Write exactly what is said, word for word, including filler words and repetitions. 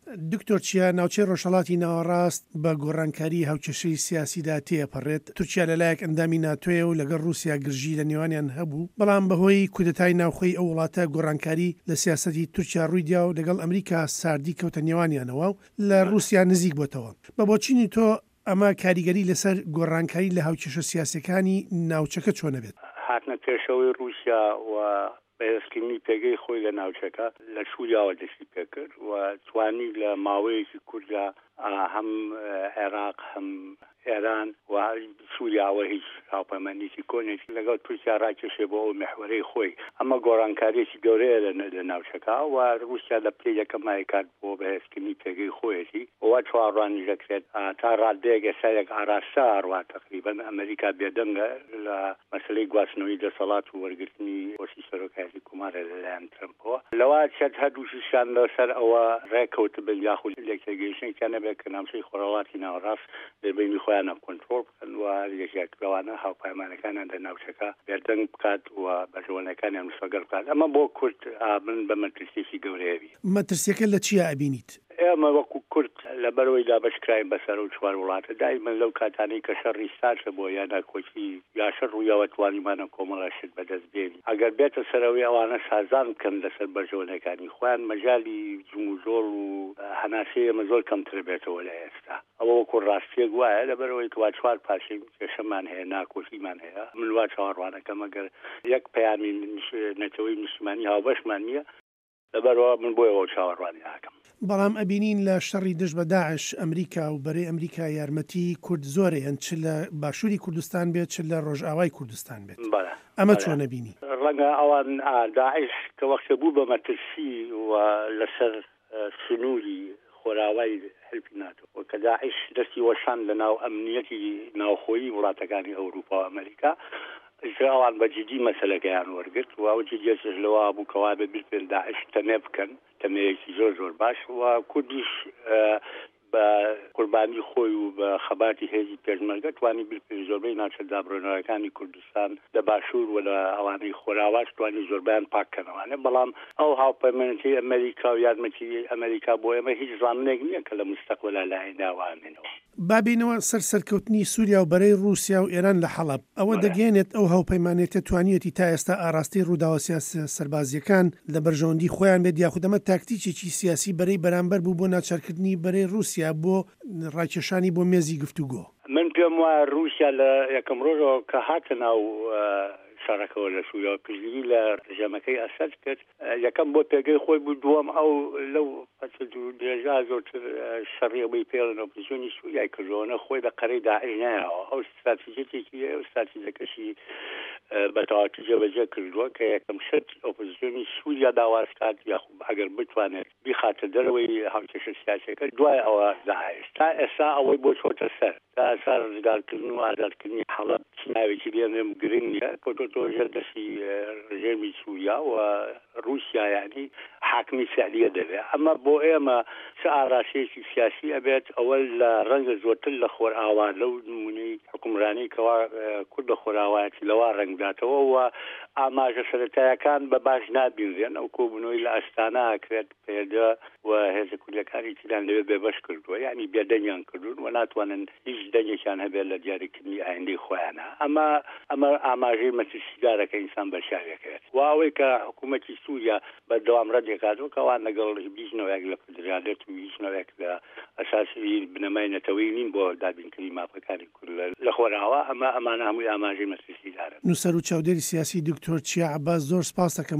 دکتۆر چیا ناوچەی ڕۆژهەڵاتی ناوەڕاست بە گۆڕانکاری هاوکێشەی سیاسیدا تێپەڕێت. تورکیا لەلایەک ئەندامی ناتۆیە و لەگەڵ رووسیا گرژی لە نێوانیان هەبوو، بەڵام بەهۆی کودەتای ناوخۆی ئەو وڵاتە گۆڕانکاری لە سیاسەتی تورکیا ڕوویدا و لەگەڵ ئەمریکا ساردی کەوتە نێوانیانەوە و لە رووسیا نزیک بۆتەوە. بە بۆچینی تۆ ئەمە کاریگەری لەسەر گۆڕانکاری لە هاوکێشە سیاسەکانی ناوچەکە چۆنە بێت؟ هاتنە پێشەوەی رووسیا و بەهێزکردنی پێگەی خۆی لە ناوچەکە لە سووریاوە دەستی پێکرد و توانی لە ماوەیەکی کووردا هەم عێراق هەم ئێران و سووریاوە هیچ هاوپەیمانیی کۆنێکی لەگەڵ تورکیا ڕاکێشێ بۆ ئەو مێحوەرەی خۆی. ئەمە گۆڕانکاریەکی گەورەیە لە ناوچەکە و رووسیا لە پێ یەکەمای کات بۆ بەهێزکردنی پێگەی خۆیەتی وە چوارڕوانی دەکرێت تا ڕادەیەک ئێستایەک ئاراستا هەروە تقریبا ئەمریکا بێدەنگە لە مەسلەی گواستنەوەی دەسەڵات و وەرگرتنی پۆستی سەرۆکایەتی کومارە لەلایەن ترەمپەوە. لەوە چەند هەردووشیشان لەسەر ئەوە ڕێکەوت بن یاخود لێکتێگەیشتێکیان نەبێت کە ناوچەی خۆرهەڵاتی ناوەڕاست دەبینی خۆیانە کۆنتڕۆڵ بکەن و یەکێک لەوانە هاوپەیمانەکانیان لە ناوچەکە بێدەنگ بکات و بەژەوەنەکانیان مستەقل بکات. ئەمە بۆ کورد من بە مەترسیی گەورەیەوی. مەترسیەکە لە چیە ئەبینیت؟ ئێمە وەکو کورد لەبەرەوەی دابەشکراین بەسەر و چوار وڵاتە دایمەن لەو کاتانەی کە شەڕی ساتە بۆ یا ناکۆچی یا شەڕ ڕوویەوە توانیمانە کۆمەڵاشت بەدەست بێنی. ئەگەر بێتە سەرەوەی ئەوانە سازان بکەن لەسەر بەرژەوەنەکانی خۆیان مەجالی جموزۆڵ و هەناسەیە ئەمە زۆر کەمتر بێتەوە لە ئێستا. ئەوە وەکو ڕاستیەک وایە لەبەرەوەی کەوا چوار پاشەی کێشەمان هەیە ناکۆچیمان هەیە. من وا چاوەڕوانەکەم ئەگەر یەک پەیامی نەتەوەی موسڵمانی هاوبەشمان نییە لەبەرەوە من بۆیەوە چاوەڕوانی ناکەم. بەڵام ئەبینین لە شەڕی دژ بە داعش ئەمریکا و بەرەی ئەمریکا یارمەتی کورد زۆرێن، چ لە باشووری کوردستان بێت چ لە ڕۆژئاوای کوردستان بێت. ئەمە چۆن ئەبینی؟ ڕەنگە ئەوان داعش کە وەختە بوو بە مەترسی و لەسەر سنووری خۆراوای حلفی ناتۆ و کە داعش دەستی وەشان لە ناو ئەمنیەتی ناوخۆیی وڵاتەکانی ئەوروپا و ئەمریکا ئەوان بە جدی مەسەلەکەیان وەرگرت و ئەو جدیەش لەوە بوو کەوا بە بیرپێن داعش تەمێ بکەن تەمەیەکی زۆر زۆر باش و کوردیش بە قوربانی خۆی و بە خەباتی هێزی پێشمەرگە توانی بیرپێن زۆربەی ناوچە دابڕێنەوەکانی کوردستان لە باشوور و لە ئەوانەی خۆراواش توانی زۆربیان پاککەنەوەوانە. بەڵام ئەو هاوپەیمانەتی ئەمریکا و یارمەتی ئەمریکا بۆ ئێمە هیچ زانانێک نییە کە لە مستەقبەلا لایەنداوامێنەوە. بابینەوە سەر سەرکەوتنی سووریا و بەرەی رووسیا و ئێران لە حەڵەب ئەوە دەگەێنێت ئەو هاوپەیمانێتە توانیەتی تا ئێستا ئاراستی ڕووداوە سیاسە سەربازیەکان لە بەرژەوەندی خۆیان بێت یاخود ئەمە تاکتیکێکی سیاسی بەرەی بەرامبەر بوو بۆ ناچارکردنی بەرەی رووسیا بۆ ڕاکێشانی بۆ مێزی گفتوگۆ؟ من پێم وایە رووسیا لە یەکەم ڕۆژەوە کە هاتە ناو شارەکەەوە لە سووریا و پشتگیری لە ڕژەمەکەی ئەسەد کرد یەکەم بۆ پێگەی خۆی بوو، دووەم ئەو لەو درێژا زۆرتر شەڕیەوەی پێڵن ئۆپۆزیسیۆنی سووریای کردووەنە خۆی لە قەرەی داعش نایەوە. ئەو استراتیژیەتێکی ئەو استراتیژیەکەشی بەتەواتی جێبەجێ کردووە کە یەکەم شت ئۆپۆزیسیۆنی سووریا داواز کات یاخود ئەگەر بتوانێت بیخاتە دەرەوەی هاوکێشە سیاسیەکە دوای ئەوە داعش. تا ئێستا ئەوەی بۆ چۆتە سەر تا ئێستا ڕزگارکردن و ئازادکردنی حەڵەب ناوێکی لێنێم گرنگ نیە کۆتۆ ژێردەسی ڕژێمی سووریا و رووسیا یعنی حاکمی فعلیە دەبێت. ئەمە بۆ ئێمە چ ئاراشەیەکی سیاسی ئەبێت ئەوە لە ڕەنگە زۆرتر لە خۆرئاوا لەو نمونەی حکومڕانی کەوا کورد لە خۆرئاوایەتی لەوا ڕەنگداتەوە و ئاماژە سەرەتاییەکان بە باش نابینرێن. ئەو کۆبوونەوەی لە ئەستانە ئەکرێت پێدە و هێزە کوردەکانی تیران لەوێ بێبەش کردووە یعنی بێدەنگیان کردوون و ناتوانن هیچ دەنگێکیان هەبێت لە دیاریکردنی ئایندەی خۆیانە. ئەمە ئەمە ئاماژەی مەترسیدارەکە ئینسان بەشاوێکێت. واوەی کە حکوومەتی سووریا بەردەوام ڕەتێکاتەوە کەوان لەگەڵ هیچنەوەیەک لە فدرالێت و هیچنەوەیەک لە ئەساسی بنەمای نەتەوەی نین بۆ دابینکردنی مافەکانی کورد لە خۆرئاوا. ئەمە ئەمانە هەمووی ئاماژەی مەترسیدارن. نووسەر و چاودێری سیاسی دکتۆر چیا عەباس زۆر سپاس دەکەم